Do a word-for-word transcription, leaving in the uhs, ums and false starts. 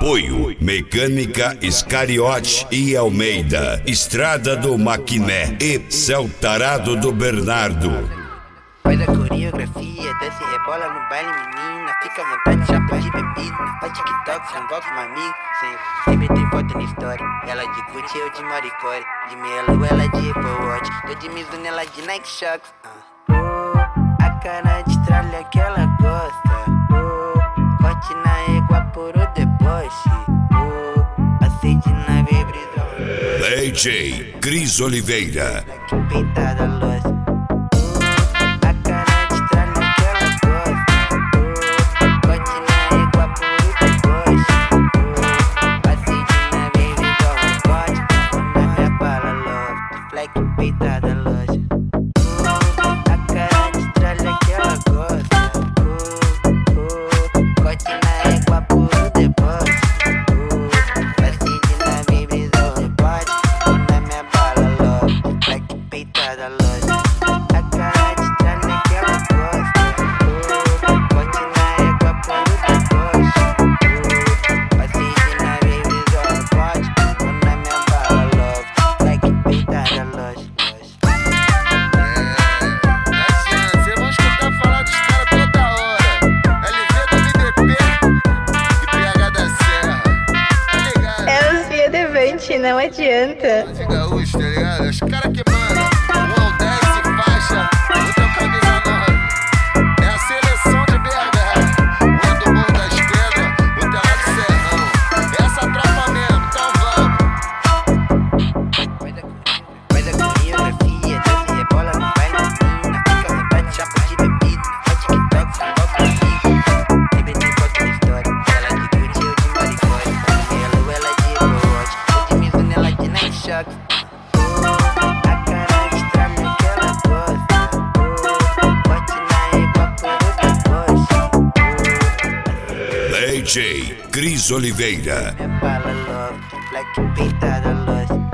Apoio Mecânica Iscariote e Almeida, Estrada do Maquiné e Céu Tarado do Bernardo. Faz a coreografia, desce e rebola no baile, menina. Fica à vontade, chapa de bebida. Faz TikTok, sangol com uma amiga. Sempre, sempre tem foto na história. Ela de Gucci, eu de Maricore. De Melo, ela de Apple Watch. Eu de Mizuno, ela de Nike Shox. uh. Oh, a cara de tralha que ela gosta. Oh, corte na égua por o deboche. Oh, aceite na vibrisão. D J Cris Oliveira. Que peitada loja. Peitada loja, a cara de tralha que ela gosta. Oh, oh, corte na égua por deboche. Oh, vacile na vibrisão, rebote. Na minha bala loja, black peitada loja, a cara de tralha que ela gosta. Oh, corte na égua por deboche. Oh, vacile na vibrisão, rebote. Na minha bala loja, black peitada loja. Não adianta. De gaúcho, tá ligado? Os caras que mandam. Um ao dez e faixa, outro é camisa nove. É a seleção de B H. Um é do Morro das Pedras, outro é lá do Serrão. É essa tropa mesmo, então vamos. Faz a coreografia, desce e rebola no baile, menina. Fica à vontade, chapa de bebida. Faz TikTok, sangol com amigo. Sempre tem foto na história. Ela de Gucci, eu de Maricore. Ela, ela de Apple Watch. Ela de Nike Shox. Oh, a cara de tralha que ela gosta. Oh, bote na égua por o deboche. D J Cris Oliveira. Minha bala love, black peitada loja.